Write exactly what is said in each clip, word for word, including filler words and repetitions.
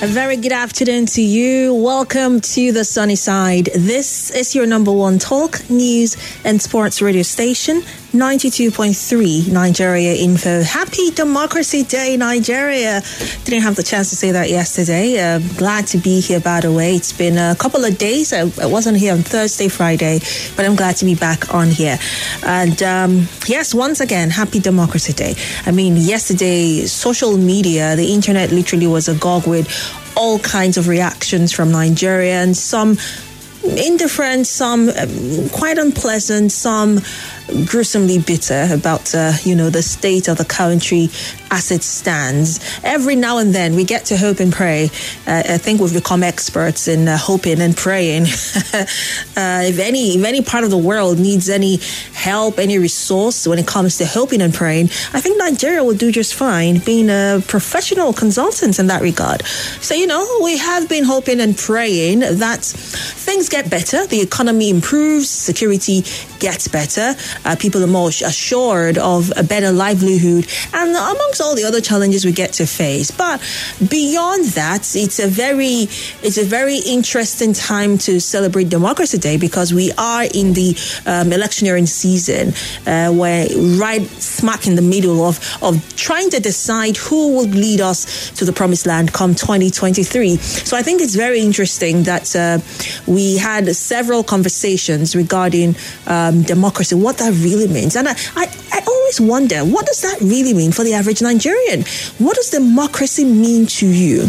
A very good afternoon to you. Welcome to the Sunny Side. This is your number one talk, news and sports radio station, ninety-two point three Nigeria Info. Happy Democracy Day, Nigeria. Didn't have the chance to say that yesterday. Uh, glad to be here, by the way. It's been a couple of days. I, I wasn't here on Thursday, Friday, but I'm glad to be back on here. And um, yes, once again, happy Democracy Day. I mean, yesterday, social media, the internet literally was agog with all kinds of reactions from Nigerians, some indifferent, some um, quite unpleasant, some gruesomely bitter about, uh, you know, the state of the country as it stands. Every now and then we get to hope and pray. Uh, I think we've become experts in uh, hoping and praying. uh, if any, if any part of the world needs any help, any resource when it comes to hoping and praying, I think Nigeria will do just fine, being a professional consultant in that regard. So, you know, we have been hoping and praying that things get better, the economy improves, security gets better, uh, people are more assured of a better livelihood, and amongst all the other challenges we get to face. But beyond that, it's a very, it's a very interesting time to celebrate Democracy Day, because we are in the um, electioneering season, uh, where right smack in the middle of, of trying to decide who will lead us to the promised land come twenty twenty-three. So I think it's very interesting that uh, we had several conversations regarding um, democracy, what that really means. And I, I, I always wonder, what does that really mean for the average Nigerian? What does democracy mean to you?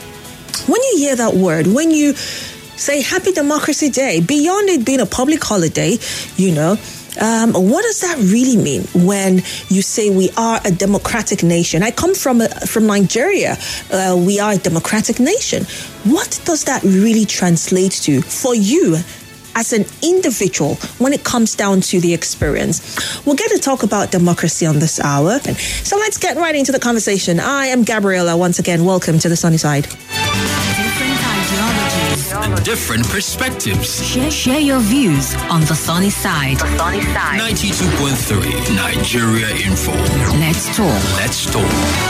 When you hear that word, when you say Happy Democracy Day, beyond it being a public holiday, you know, Um, what does that really mean when you say we are a democratic nation? I come from a, from Nigeria. Uh, we are a democratic nation. What does that really translate to for you as an individual when it comes down to the experience? We'll get to talk about democracy on this hour. So let's get right into the conversation. I am Gabriella. Once again, welcome to the Sunny Side. Different perspectives. Share, share your views on the Sunny Side. The Sunny Side. ninety-two point three Nigeria Info. Let's talk. Let's talk.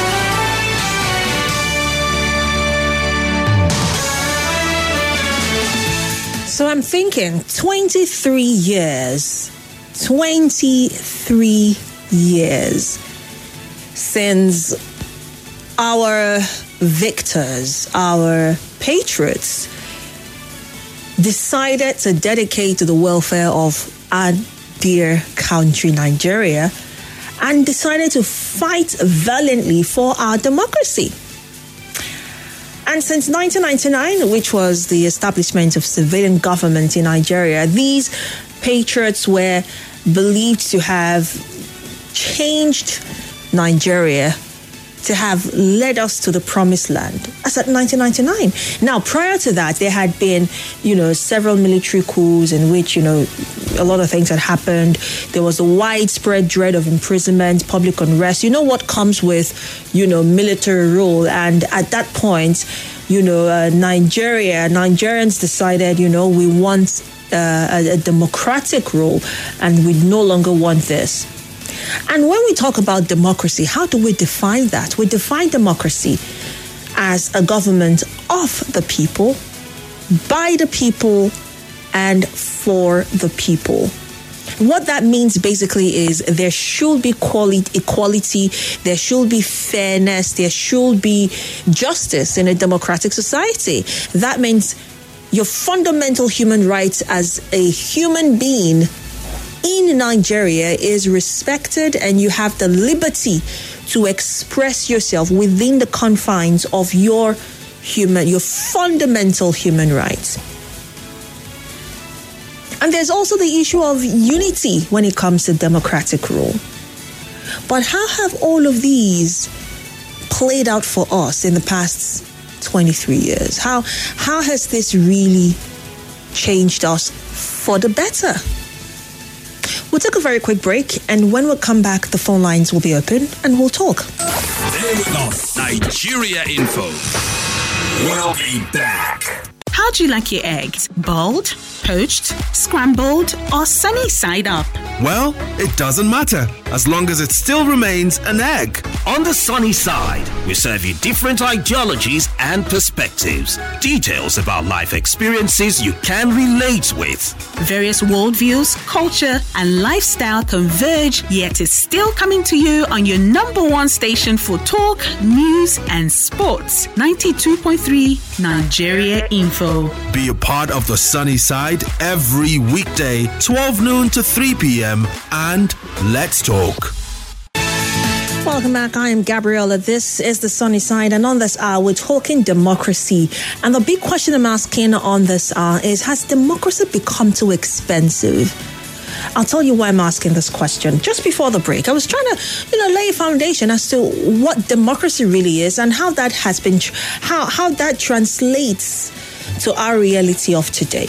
So I'm thinking twenty-three years. twenty-three years since our victors, our patriots, decided to dedicate to the welfare of our dear country, Nigeria, and decided to fight valiantly for our democracy. And since nineteen ninety-nine, which was the establishment of civilian government in Nigeria, these patriots were believed to have changed Nigeria, to have led us to the promised land, as at nineteen ninety-nine. Now, prior to that, there had been, you know, several military coups in which, you know, a lot of things had happened. There was a widespread dread of imprisonment, public unrest. You know what comes with, you know, military rule. And at that point, you know, uh, Nigeria, Nigerians decided, you know, we want uh, a, a democratic rule, and we no longer want this. And when we talk about democracy, how do we define that? We define democracy as a government of the people, by the people, and for the people. What that means basically is there should be quality, equality, there should be fairness, there should be justice in a democratic society. That means your fundamental human rights as a human being in Nigeria is respected, and you have the liberty to express yourself within the confines of your human, your fundamental human rights. And there's also the issue of unity when it comes to democratic rule. But how have all of these played out for us in the past twenty-three years? How, how has this really changed us for the better? We'll take a very quick break, and when we come back, the phone lines will be open and we'll talk. Stay with us. Nigeria Info. We'll be back. How do you like your eggs? Bold? poached, scrambled, or sunny side up? Well, it doesn't matter as long as it still remains an egg. On the Sunny Side, we serve you different ideologies and perspectives, details about life experiences you can relate with. Various worldviews, culture, and lifestyle converge, yet it's still coming to you on your number one station for talk, news, and sports. ninety-two point three Nigeria Info. Be a part of the Sunny Side every weekday, twelve noon to three p.m. and let's talk. Welcome back. I am Gabriella. This is the Sunny Side, and on this hour, we're talking democracy. And the big question I'm asking on this hour is, has democracy become too expensive? I'll tell you why I'm asking this question. Just before the break, I was trying to, you know, lay a foundation as to what democracy really is and how that has been, how how that translates to our reality of today.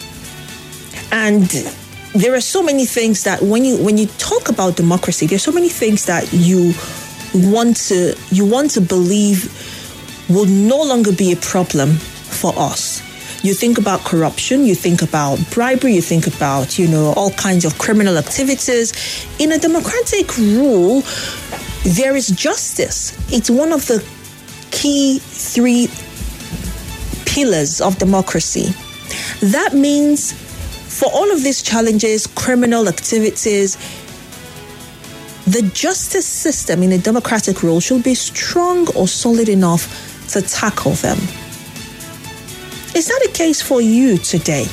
And there are so many things that when you when you talk about democracy, there's so many things that you want to you want to believe will no longer be a problem for us. You think about corruption, you think about bribery, you think about, you know, all kinds of criminal activities. In a democratic rule, there is justice. It's one of the key three pillars of democracy. That means for all of these challenges, criminal activities, the justice system in a democratic rule should be strong or solid enough to tackle them. Is that the case for you today?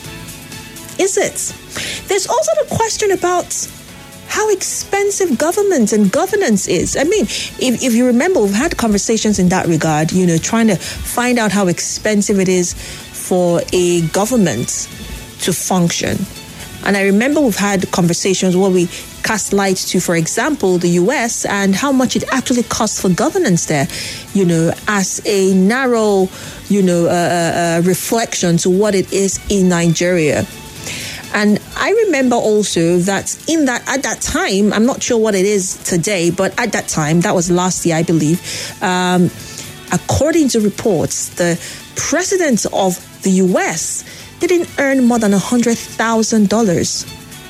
Is it? There's also the question about how expensive government and governance is. I mean, if, if you remember, we've had conversations in that regard, you know, trying to find out how expensive it is for a government to function. And I remember we've had conversations where we cast light to, for example, the U S and how much it actually costs for governance there, you know, as a narrow, you know, uh, uh, reflection to what it is in Nigeria. And I remember also that in that, at that time, I'm not sure what it is today, but at that time, that was last year, I believe, um, according to reports, the president of the U S didn't earn more than one hundred thousand dollars.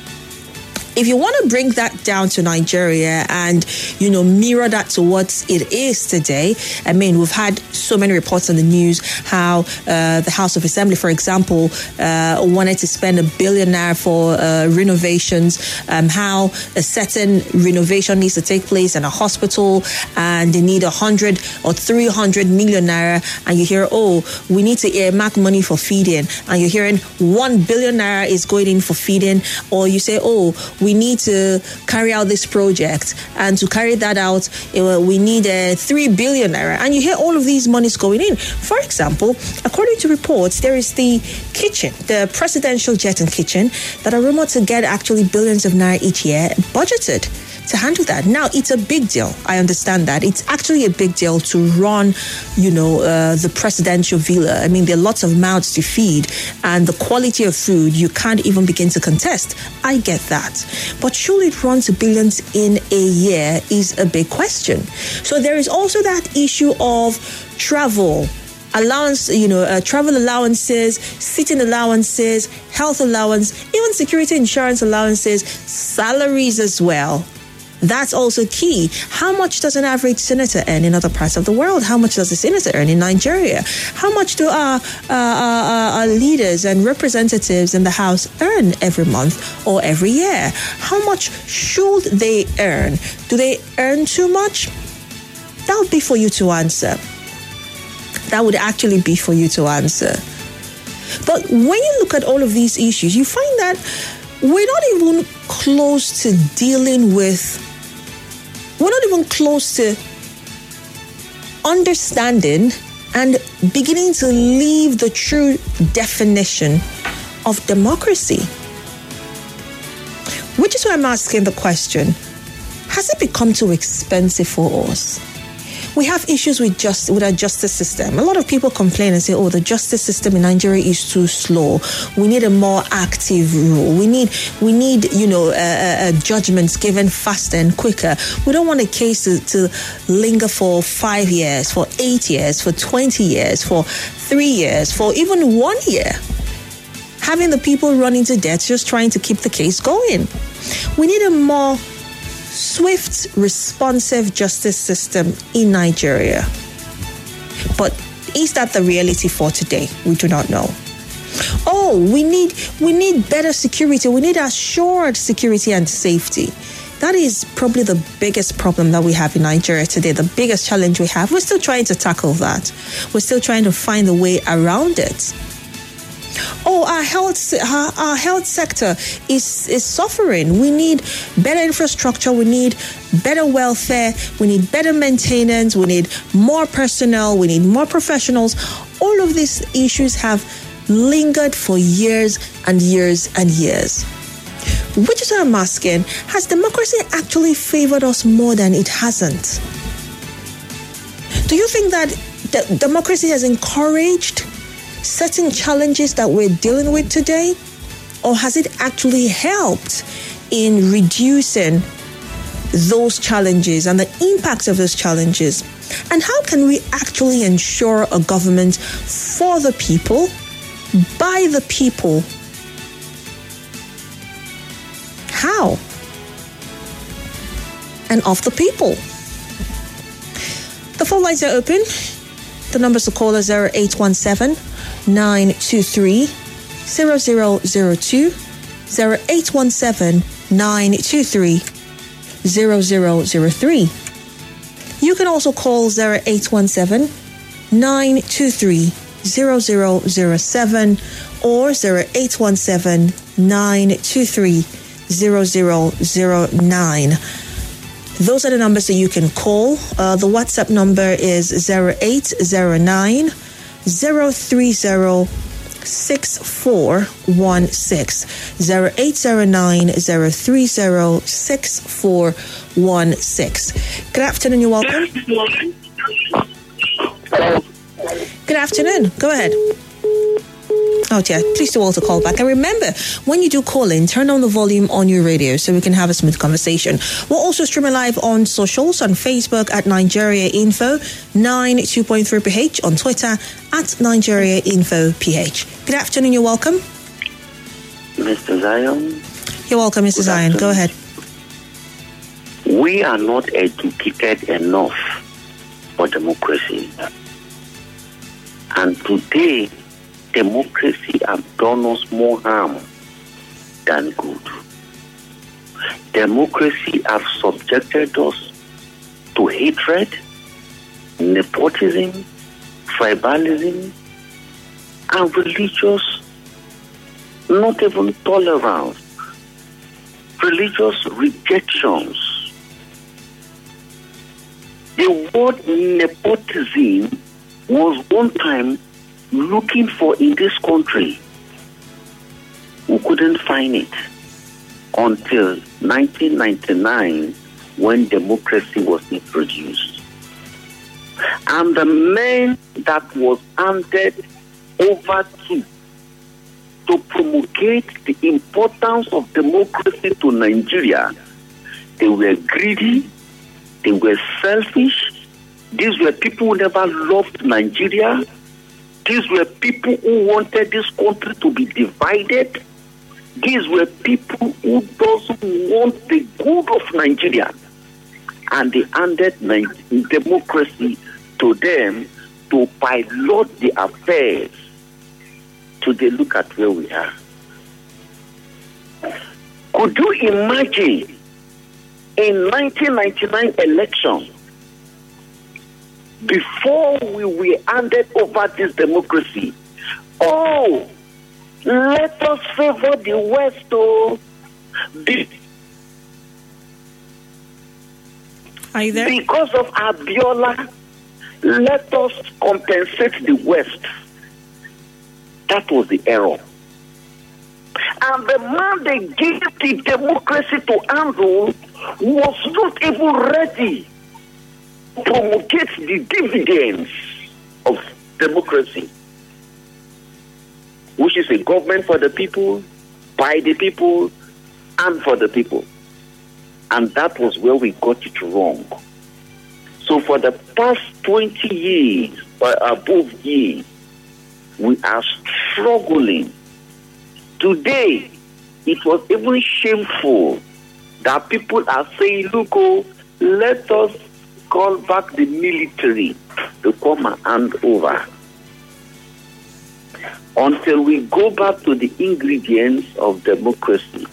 If you want to bring that down to Nigeria and, you know, mirror that to what it is today, I mean, we've had so many reports on the news how uh, the House of Assembly, for example, uh, wanted to spend a billion naira for uh, renovations, um, how a certain renovation needs to take place in a hospital and they need one hundred or three hundred million naira, and you hear, oh, we need to earmark money for feeding, and you're hearing one billion naira is going in for feeding, or you say, oh, we need to carry out this project, and to carry that out, we need a three billion naira. And you hear all of these monies going in. For example, according to reports, there is the kitchen, the presidential jet and kitchen, that are rumored to get actually billions of naira each year budgeted to handle that. Now, it's a big deal. I understand that. It's actually a big deal to run, you know, uh, the presidential villa. I mean, there are lots of mouths to feed, and the quality of food you can't even begin to contest. I get that. But should it run to billions in a year is a big question. So there is also that issue of travel allowance, you know, uh, travel allowances, sitting allowances, health allowance, even security insurance allowances, salaries as well. That's also key. How much does an average senator earn in other parts of the world? How much does a senator earn in Nigeria? How much do our, uh, our, our leaders and representatives in the House earn every month or every year? How much should they earn? Do they earn too much? That would be for you to answer. That would actually be for you to answer. But when you look at all of these issues, you find that we're not even close to dealing with We're not even close to understanding and beginning to leave the true definition of democracy. Which is why I'm asking the question, has it become too expensive for us? We have issues with just with our justice system. A lot of people complain and say, oh, the justice system in Nigeria is too slow. We need a more active rule. We need, we need, you know, uh, uh, judgments given faster and quicker. We don't want a case to, to linger for five years, for eight years, for twenty years, for three years, for even one year. having the people running to death just trying to keep the case going. We need a more swift, responsive justice system in Nigeria. But is that the reality for today? We do not know. Oh, we need we need better security. We need assured security and safety. That is probably the biggest problem that we have in Nigeria today, the biggest challenge we have. We're still trying to tackle that. We're still trying to find a way around it. Oh, our health, our, our health sector is, is suffering. We need better infrastructure. We need better welfare. We need better maintenance. We need more personnel. We need more professionals. All of these issues have lingered for years and years and years. Which is why I'm asking, has democracy actually favored us more than it hasn't? Do you think that de- democracy has encouraged certain challenges that we're dealing with today? Or has it actually helped in reducing those challenges and the impact of those challenges? And how can we actually ensure a government for the people, by the people? How? And of the people. The phone lines are open. The numbers to call are zero eight one seven, nine two three, zero zero zero two, zero eight one seven, nine two three, zero zero zero three. You can also call zero eight one seven, nine two three, zero zero zero seven or zero eight one seven, nine two three, zero zero zero nine. Those are the numbers that you can call. Uh, the WhatsApp number is zero eight zero nine, zero three zero, six four one six. zero eight zero nine, zero three zero, six four one six. Good afternoon, you're welcome. Good afternoon. Go ahead. Oh, yeah. Please do also call back. And remember, when you do call in, turn on the volume on your radio so we can have a smooth conversation. We're also streaming live on socials, on Facebook at Nigeria Info, ninety-two point three P H, on Twitter at Nigeria Info P H. Good afternoon. You're welcome. Mister Zion. You're welcome, Mister Zion. Go ahead. We are not educated enough for democracy. And today, democracy has done us more harm than good. Democracy has subjected us to hatred, nepotism, tribalism, and religious, not even tolerance, religious rejections. The word nepotism was one time looking for in this country. We couldn't find it until nineteen ninety-nine when democracy was introduced. And the men that was handed over to to promulgate the importance of democracy to Nigeria, they were greedy, they were selfish. These were people who never loved Nigeria. These were people who wanted this country to be divided. These were people who doesn't want the good of Nigeria. And they handed democracy to them to pilot the affairs. Today, look at where we are. Could you imagine in nineteen ninety-nine election, before we were handed over this democracy, oh, let us favor the West, oh. Be- Are you there? Because of Abiola, let us compensate the West. That was the error. And the man they gave the democracy to handle was not even ready to promulgate the dividends of democracy, which is a government for the people, by the people, and for the people. And that was where we got it wrong. So for the past twenty years, or above years, we are struggling Today, it was even shameful that people are saying, look, oh, let us call back the military to come and hand over. Until we go back to the ingredients of democracy.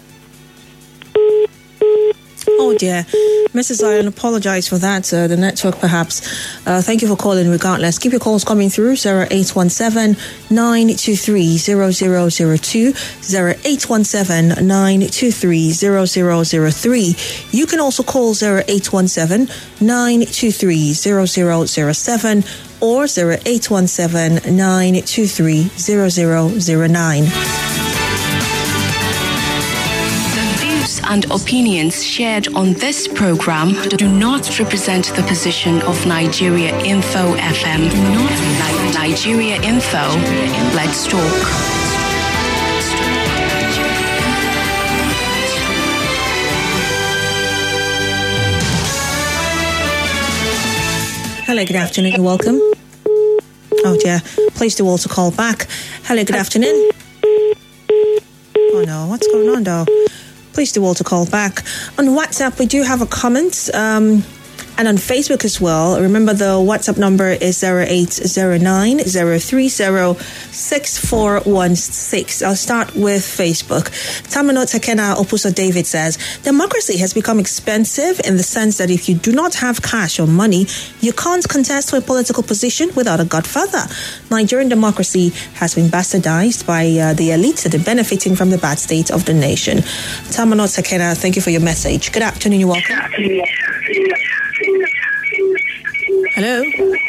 Oh dear. Missus Zion, apologize for that. Uh, the network perhaps. Uh, thank you for calling regardless. Keep your calls coming through. zero eight one seven, nine two three, zero zero zero two, zero eight one seven, nine two three, zero zero zero three. You can also call zero eight one seven, nine two three, zero zero zero seven or zero eight one seven, nine two three, zero zero zero nine. And opinions shared on this program do not represent the position of Nigeria Info F M. Not Nigeria Info. Let's talk. Hello, good afternoon. Welcome. Oh dear. Please do also call back. Hello, good afternoon. Oh no, what's going on though? Please do also call back. On WhatsApp, we do have a comment. Um, and on Facebook as well. Remember, the WhatsApp number is zero eight zero nine, zero three zero, six four one six. I'll start with Facebook. Tamino Tekena Opuso David says, democracy has become expensive in the sense that if you do not have cash or money, you can't contest for a political position without a godfather. Nigerian democracy has been bastardized by uh, the elites that are benefiting from the bad state of the nation. Tamino Tekena, thank you for your message. Good afternoon, you're welcome. Hello.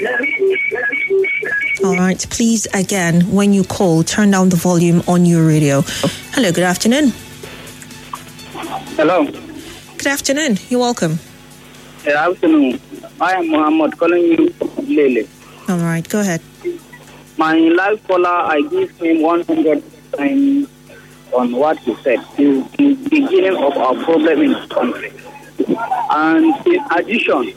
All right. Please, again, when you call, turn down the volume on your radio. Hello. Good afternoon. Hello. Good afternoon. You're welcome. Good afternoon. I am Muhammad calling you from Lele. All right. Go ahead. My live caller, I give him one hundred times on what he said. It's the beginning of our problem in this country. And in addition,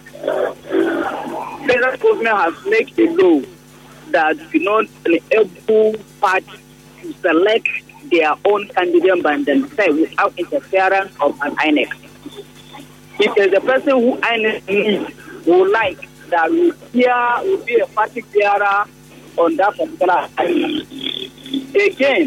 federal government has made a law that you know every party to select their own candidate by themselves without interference of an I N E C. If there's a person who I N E C needs, would like that will hear will be a party bearer on that particular I N E C. Again,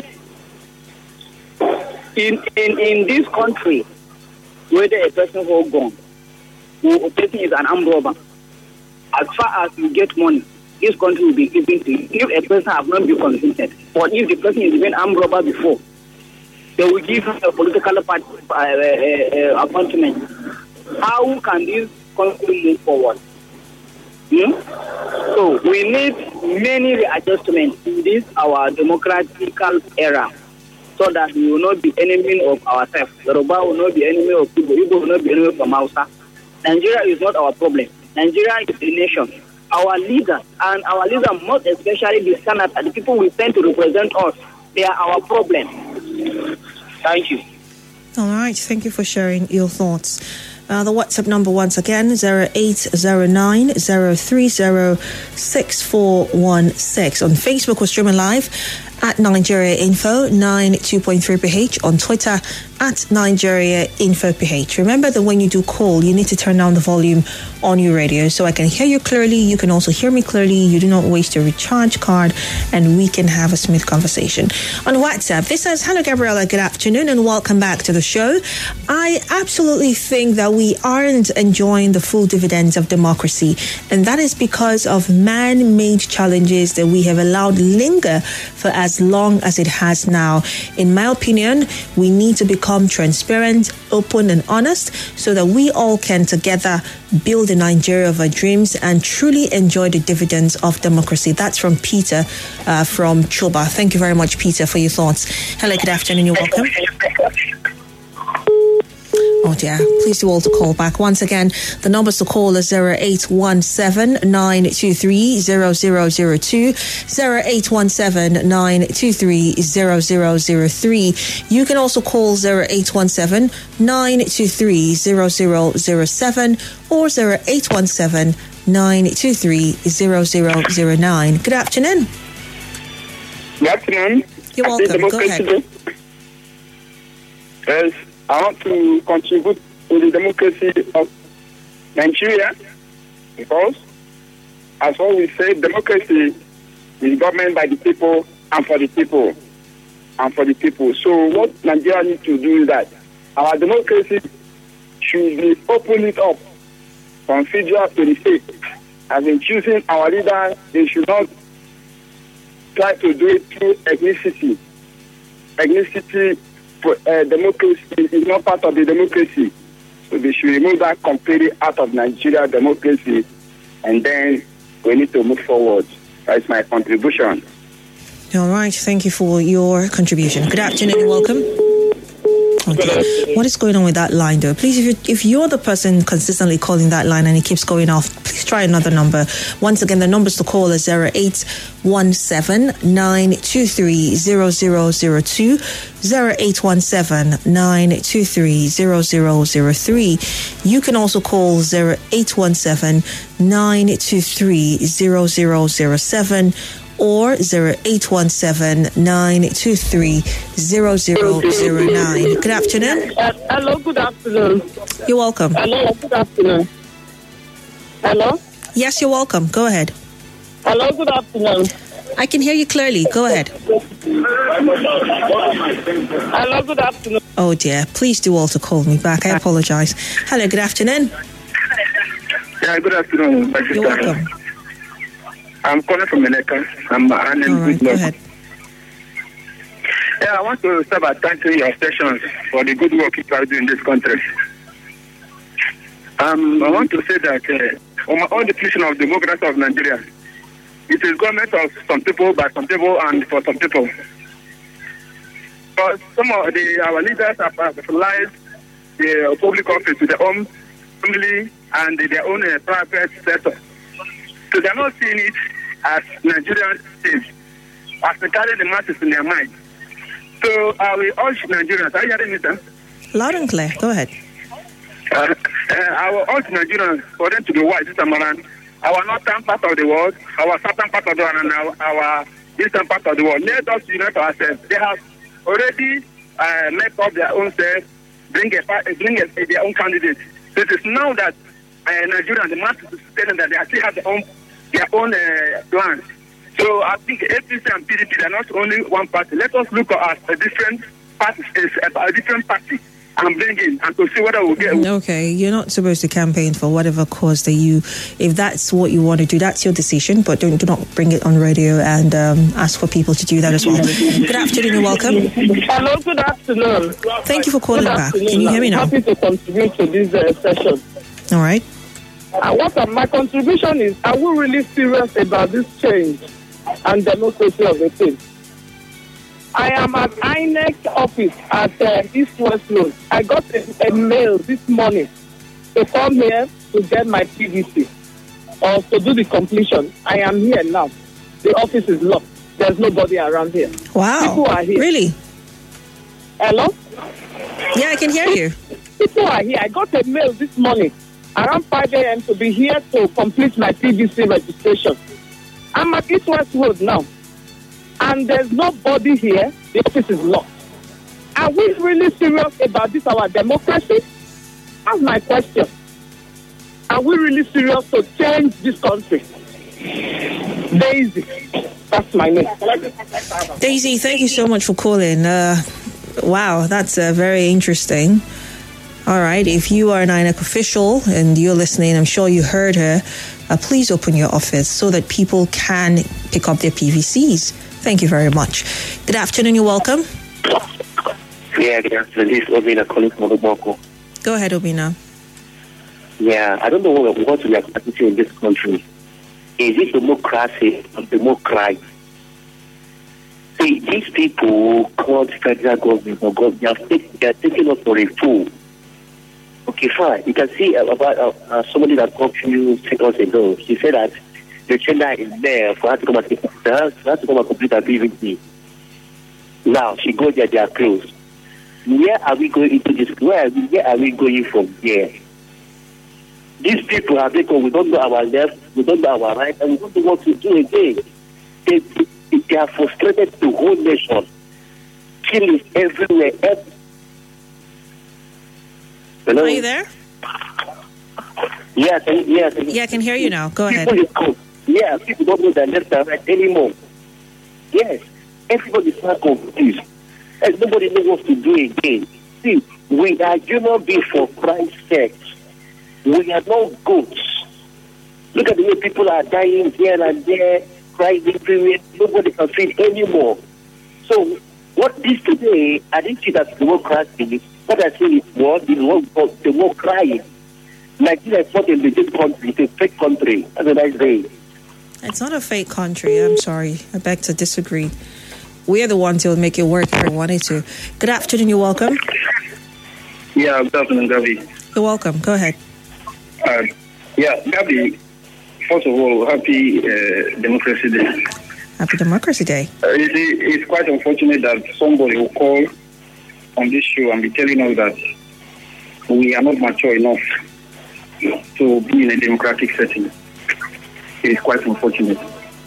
in in in this country, whether a person holds gun, or a person is an armed robber, as far as you get money, this country will be given to you. If a person has not been convicted, or if the person is even armed robber before, they will give him a political party uh, uh, uh, appointment. How can this country move forward? Hmm? So we need many readjustments in this our democratical era, so that we will not be enemy of ourselves. Yoruba will not be enemy of people. Igbo will not be enemy of Hausa. Nigeria is not our problem. Nigeria is a nation. Our leaders and our leaders, most especially the Senate and the people we send to represent us, they are our problem. Thank you. All right. Thank you for sharing your thoughts. Uh, the WhatsApp number once again, zero eight zero nine, zero three zero, six four one six. On Facebook, we're streaming live at Nigeria Info ninety-two point three P H. On Twitter, at Nigeria Info P H. Remember that when you do call, you need to turn down the volume on your radio so I can hear you clearly. You can also hear me clearly. You do not waste your recharge card, and we can have a smooth conversation. On WhatsApp, this says, hello, Gabriella. Good afternoon and welcome back to the show. I absolutely think that we aren't enjoying the full dividends of democracy, and that is because of man-made challenges that we have allowed linger for as long as it has now. In my opinion, we need to become transparent, open, and honest so that we all can together build a Nigeria of our dreams and truly enjoy the dividends of democracy. That's from Peter uh, from Choba. Thank you very much, Peter, for your thoughts. Hello, good afternoon. You're welcome. Oh dear, please do all to call back. Once again, the numbers to call is zero eight one seven, nine two three, zero zero zero two, zero eight one seven, nine two three, zero zero zero three. You can also call zero eight one seven, nine two three, zero zero zero seven or zero eight one seven, nine two three, zero zero zero nine. Good afternoon. Good afternoon. You're welcome. Go ahead. Yes, I want to contribute to the democracy of Nigeria because, as what we say, democracy is government by the people and for the people and for the people. So what Nigeria needs to do is that our democracy should be open it up from federal to the state. As in choosing our leader, they should not try to do it through ethnicity. Ethnicity for uh, democracy is not part of the democracy. So they should remove that completely out of Nigeria democracy, and then we need to move forward. That's my contribution. All right. Thank you for your contribution. Good afternoon and welcome. Okay. What is going on with that line, though? Please, if you're, if you're the person consistently calling that line and it keeps going off, please try another number. Once again, the numbers to call is zero eight one seven, nine two three, zero zero zero two, zero eight one seven, nine two three, zero zero zero three. You can also call zero eight one seven, nine two three, zero zero zero seven. Or zero eight one seven, nine two three, zero zero zero nine. Good afternoon. Uh, hello, good afternoon. You're welcome. Hello, good afternoon. Hello? Yes, you're welcome. Go ahead. Hello, good afternoon. I can hear you clearly. Go ahead. Hello, good afternoon. Oh dear. Please do all to call me back. I apologize. Hello, good afternoon. Yeah, good afternoon. You're welcome. I'm calling from Meneka. I'm an All right, go ahead. Yeah, I want to start by thanking your stations for the good work you are doing in this country. Um, I want to say that uh, on my own definition of democracy of Nigeria, it is government of some people, by some people, and for some people. But some of the our leaders have personalized the public office to their own family and their own uh, private sector. So they're not seeing it as Nigerian things, as they carry the masses in their mind. So I uh, will urge Nigerians, are you hearing me, sir? Loud and clear. Go ahead. Uh, uh, I will urge Nigerians for them to be wise this time around. Our northern part of the world, our southern part of the world, and our, our eastern part of the world. Let us unite ourselves. They have already uh, made up their own self, bring, a, bring a, their own candidate. So it is now that uh, Nigerians, the masses, is telling that they actually have their own their own uh, plans. So I think A P C and P D P are not only one party. Let us look at a different party, a different party, and bring in and to see whether we'll get. Okay, you're not supposed to campaign for whatever cause that you, if that's what you want to do, that's your decision. But don't do not bring it on radio and um, ask for people to do that as well. Good afternoon and welcome. Hello, good afternoon. Thank you for calling back. Can you hear me now? I'm happy to contribute to this uh, session. All right. Uh, what uh, my contribution is, are we really serious about this change and democracy of the thing? I am at I N E C office at uh, East West Road. I got a, a mail this morning to come here to get my P V C or to do the completion. I am here now. The office is locked. There's nobody around here. Wow. People are here. Really? Hello? Yeah, I can hear you. People are here. I got a mail this morning around five a.m. to be here to complete my P V C registration. I'm at East West Road now, and there's nobody here. The office is locked. Are we really serious about this, our democracy? That's my question. Are we really serious to change this country? Daisy, that's my name. Daisy, thank you so much for calling. Uh, wow, that's uh, very interesting. All right, if you are an I N E C official and you're listening, I'm sure you heard her, uh, please open your office so that people can pick up their P V Cs. Thank you very much. Good afternoon, you're welcome. Yeah, good afternoon. This is Obina calling from Oboko. Go ahead, Obina. Yeah, I don't know what, what we are practicing in this country. Is it democracy or democracy? See, these people called federal government or government, they are, take, they are taking us for a fool. Okay, fine. You can see about uh, uh, somebody that talked to you seconds ago. She said that the agenda is there for her to come and take, for her to come and complete her P V C. Now she goes there, they are closed. Where are we going into this? Where are we, where are we going from here? These people have taken. We don't know our left, we don't know our right, and we don't know what to do again. They, they, they have frustrated the whole nation. killings everywhere. Every... Hello? Are you there? Yes, yes. Yeah, I can hear you now. Go ahead. People yeah, people don't know their left and right anymore. Yes, everybody's not confused. And nobody knows what to do again. See, we are human beings for Christ's sake. We are not goats. Look at the way people are dying here and there, crying everywhere. Nobody can feed anymore. So, what this today, I didn't see that democracy. What I see is what is what the more crying. Nigeria is not a legit country, it's a fake country. That's what I say. It's not a fake country. I'm sorry. I beg to disagree. We're the ones who will make it work if we wanted to. Good afternoon. You're welcome. Yeah, good afternoon, Gabby. You're welcome. Go ahead. Uh, yeah, Gabby, first of all, happy uh, Democracy Day. Happy Democracy Day. Uh, you see, it's quite unfortunate that somebody will call on this show and be telling us that we are not mature enough to be in a democratic setting. It is quite unfortunate.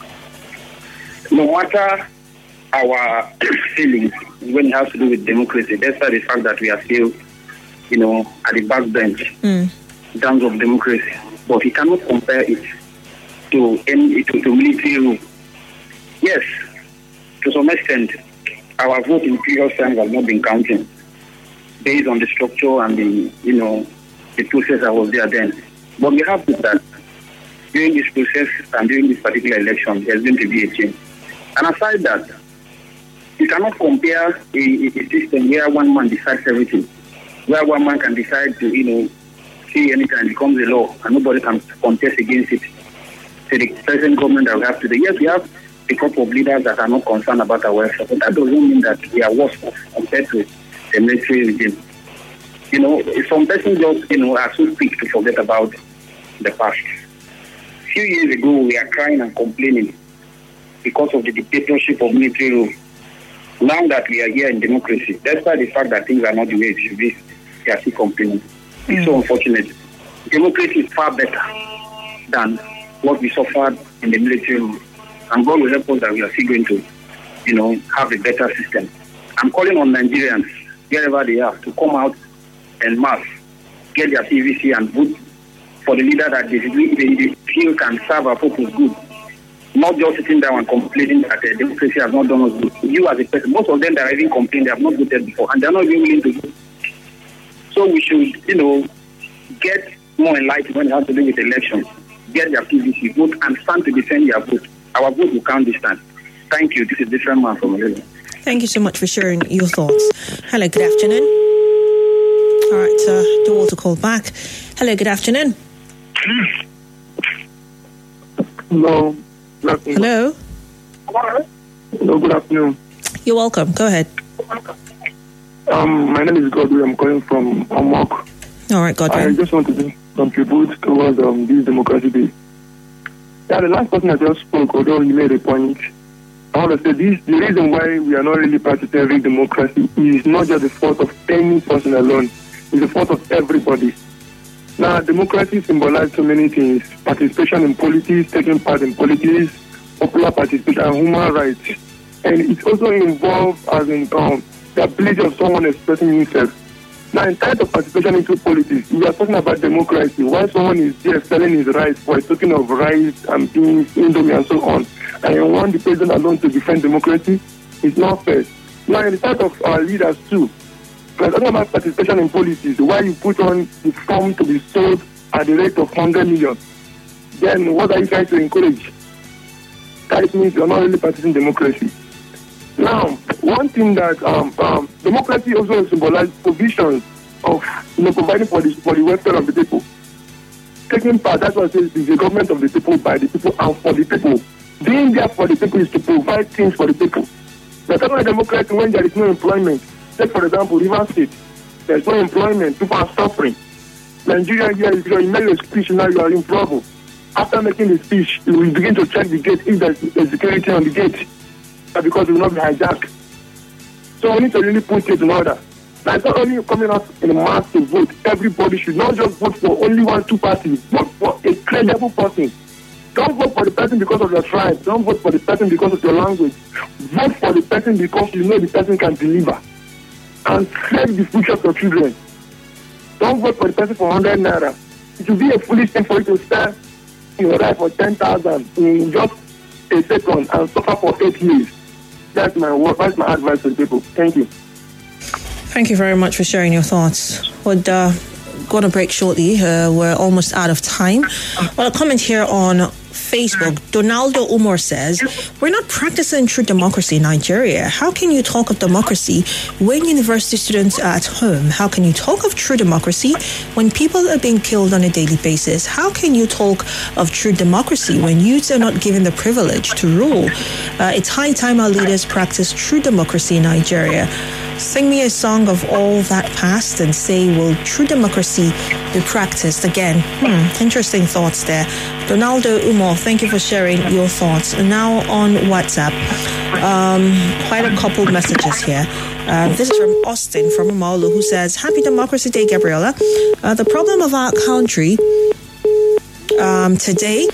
No matter our feelings when it has to do with democracy, despite the fact that we are still, you know, at the back bench mm. in terms of democracy, but we cannot compare it to any to, to military rule. Yes, to some extent, our vote in previous times has not been counting based on the structure and the, you know, the process that was there then. But we have to that during this process and during this particular election, there's going to be a change. And aside that, you cannot compare a, a system where one man decides everything, where one man can decide to, you know, see anything and becomes a law and nobody can contest against it. So the present government that we have today, yes, we have a couple of leaders that are not concerned about our welfare, but that doesn't mean that we are worse off compared to the military regime. You know, some persons just, you know, are so quick to forget about the past. A few years ago, we are crying and complaining because of the dictatorship of military rule. Now that we are here in democracy, despite the fact that things are not the way it should be, we are still complaining. Mm. It's so unfortunate. Democracy is far better than what we suffered in the military rule. And God will help us that we are still going to, you know, have a better system. I'm calling on Nigerians, wherever they are, to come out en masse, get their P V C and vote for the leader that they, they feel can serve our purpose good. Not just sitting down and complaining that uh, democracy has not done us good. You as a person, most of them that are even complaining, they have not voted before, and they are not even willing to vote. So we should, you know, get more enlightened when it has to do with elections. Get their P V C, vote, and stand to defend their vote. Our vote will count this time. Thank you. This is different man from Malaysia. Thank you so much for sharing your thoughts. Hello, good afternoon. All right, uh, do want to call back. Hello, good afternoon. Hello. Good afternoon. Hello. Hello, good afternoon. You're welcome. Go ahead. Um, my name is Godwin. I'm calling from Amok. All right, Godwin. I just wanted to contribute towards um, this Democracy Day. Yeah, the last person that just spoke, although he made a point, I want to say this, the reason why we are not really practicing real democracy is not just the fault of any person alone, it's the fault of everybody. Now, democracy symbolizes so many things: participation in politics, taking part in politics, popular participation, and human rights. And it also involves as in um, the ability of someone expressing himself. Now, in terms of participation into politics, we are talking about democracy. While someone is there selling his rights for talking of rice and beans, indomie, and so on, and you want the president alone to defend democracy, it's not fair. Now, in the part of our leaders too, we are talking about participation in politics. Why you put on the form to be sold at the rate of one hundred million? Then what are you trying to encourage? That means you are not really practicing democracy. Now, one thing that um, um, democracy also symbolizes provisions of, you know, providing for the, for the welfare of the people. Taking part, that's what it says, is the government of the people, by the people, and for the people. Being there for the people is to provide things for the people. We're talking about democracy when there is no employment. Take, for example, Rivers State. There's no employment. People are suffering. Nigeria here, if you made a speech, now you are in trouble. After making the speech, you will begin to check the gate if there's, there's security on the gate. Because it will not be hijacked. So we need to really put it in order. Now, it's not only coming out in a mass to vote. Everybody should not just vote for only one, two parties, but for a credible person. Don't vote for the person because of your tribe. Don't vote for the person because of your language. Vote for the person because you know the person can deliver and save the future of your children. Don't vote for the person for one hundred naira. It will be a foolish thing for you to sell your life for ten thousand in just a second and suffer for eight years. That's my word. That's my advice to the people. Thank you. Thank you very much for sharing your thoughts. We're uh, going to break shortly. Uh, we're almost out of time. Well, a comment here on Facebook. Donaldo Umar says, we're not practicing true democracy in Nigeria. How can you talk of democracy when university students are at home? How can you talk of true democracy when people are being killed on a daily basis? How can you talk of true democracy when youths are not given the privilege to rule? Uh, it's high time our leaders practice true democracy in Nigeria. Sing me a song of all that past and say, will true democracy be practiced again? Hmm, interesting thoughts there. Donaldo Umar, thank you for sharing your thoughts. And now on WhatsApp, um, quite a couple messages here. Uh, this is from Austin from Amaolo, who says, Happy Democracy Day, Gabriella. Uh, the problem of our country um, today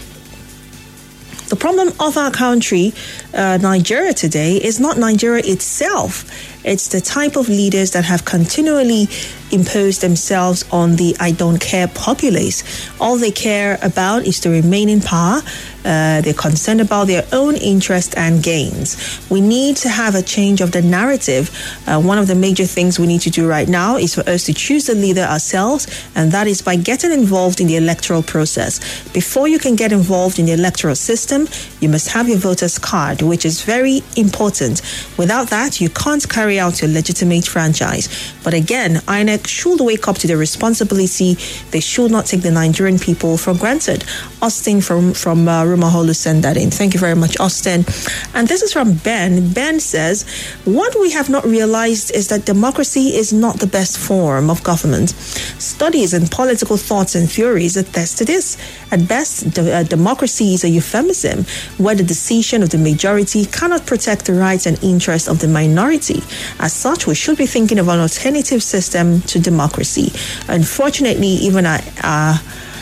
The problem of our country, uh, Nigeria today, is not Nigeria itself. It's the type of leaders that have continually imposed themselves on the I don't care populace. All they care about is to remain in power. Uh, they're concerned about their own interest and gains. We need to have a change of the narrative. Uh, one of the major things we need to do right now is for us to choose the leader ourselves, and that is by getting involved in the electoral process. Before you can get involved in the electoral system, you must have your voter's card, which is very important. Without that, you can't carry out your legitimate franchise. But again, I N E C should wake up to the responsibility. They should not take the Nigerian people for granted. Austin from, from uh, Rumaholu sent that in. Thank you very much, Austin. And this is from Ben. Ben says, what we have not realized is that democracy is not the best form of government. Studies in political thoughts and theories attest to this. At best, de- uh, democracy is a euphemism where the decision of the majority cannot protect the rights and interests of the minority. As such, we should be thinking of an alternative system to democracy. Unfortunately, even I... Uh,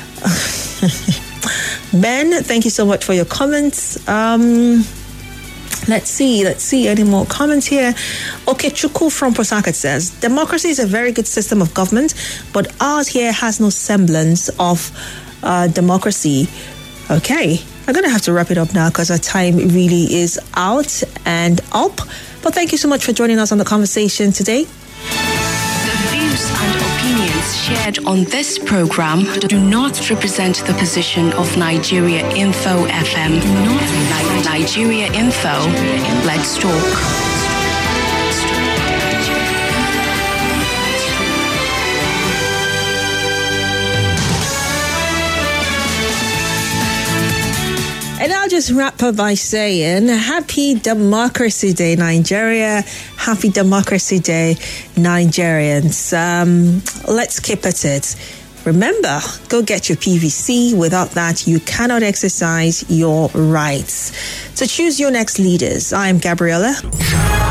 Ben, thank you so much for your comments. Um, let's see, let's see any more comments here. Okay, Chuku from Posaket says, democracy is a very good system of government, but ours here has no semblance of uh, democracy. Okay, I'm going to have to wrap it up now because our time really is out and up. But thank you so much for joining us on the conversation today. The views and opinions shared on this program do not represent the position of Nigeria Info F M. Not Nigeria Info. Let's talk. And I'll just wrap up by saying, Happy Democracy Day, Nigeria. Happy Democracy Day, Nigerians. Um, let's keep at it. Remember, go get your P V C. Without that, you cannot exercise your rights. So choose your next leaders. I am Gabriella.